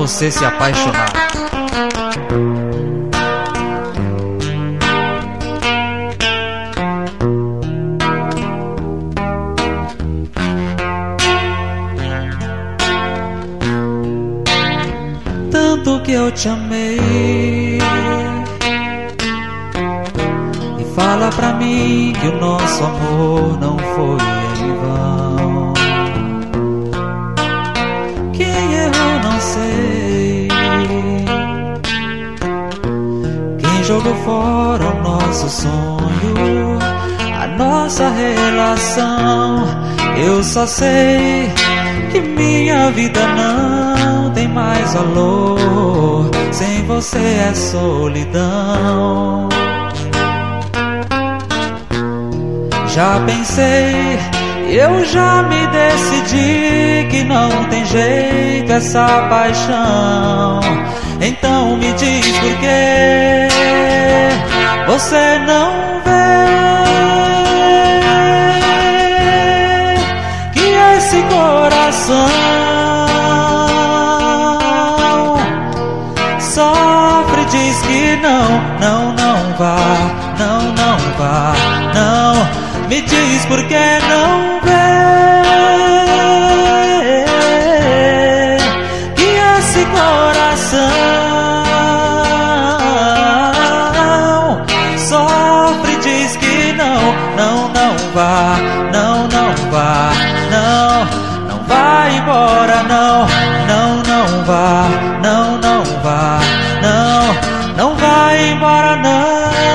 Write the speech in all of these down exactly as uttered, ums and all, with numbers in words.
você se apaixonar. Tanto que eu te amei, e fala pra mim que o nosso amor não foi em vão. Quem errou não sei, quem jogou fora o nosso sonho, a nossa relação. Eu só sei que minha vida não tem mais valor, sem você é solidão. Já pensei, eu já me decidi que não tem jeito essa paixão. Então me diz por que você não vê que esse coração sofre, diz que não, não, não vá, não, não vá, não. Me diz por que não vê que esse coração sofre, diz que não, não, não vá, não, não vá, não, não vá embora, não, não, não vá, não, não vá, não, não vá embora, não.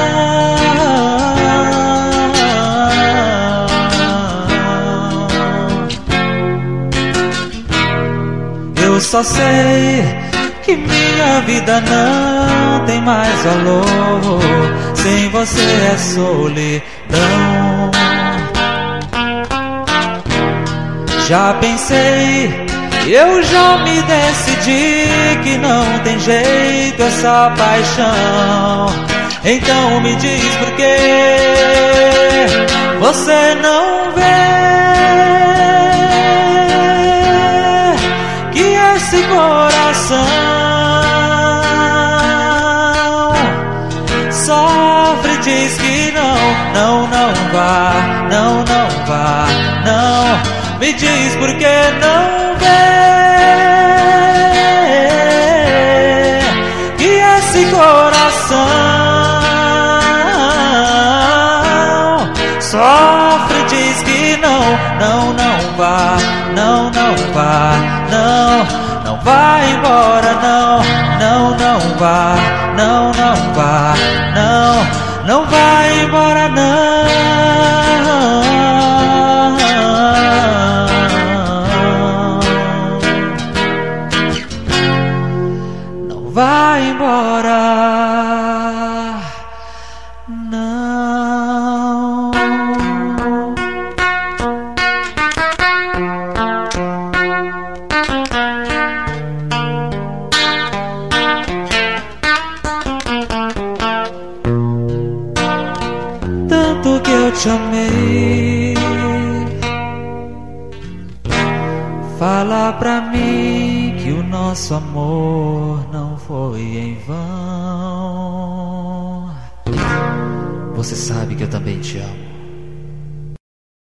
Eu só sei que minha vida não tem mais valor, sem você é solidão. Já pensei, eu já me decidi que não tem jeito essa paixão. Então me diz por que você não vê que esse coração sofre, diz que não, não, não vá, não, não vá, não. Me diz por que não vê que esse coração sofre, diz que não, não, não vá, não, não vá, não, não vá embora, não, não, não vá, não, não vá, não, não vá embora, não. Vai embora, não. Tanto que eu te amei, fala pra mim que o nosso amor não foi em vão. Você sabe que eu também te amo.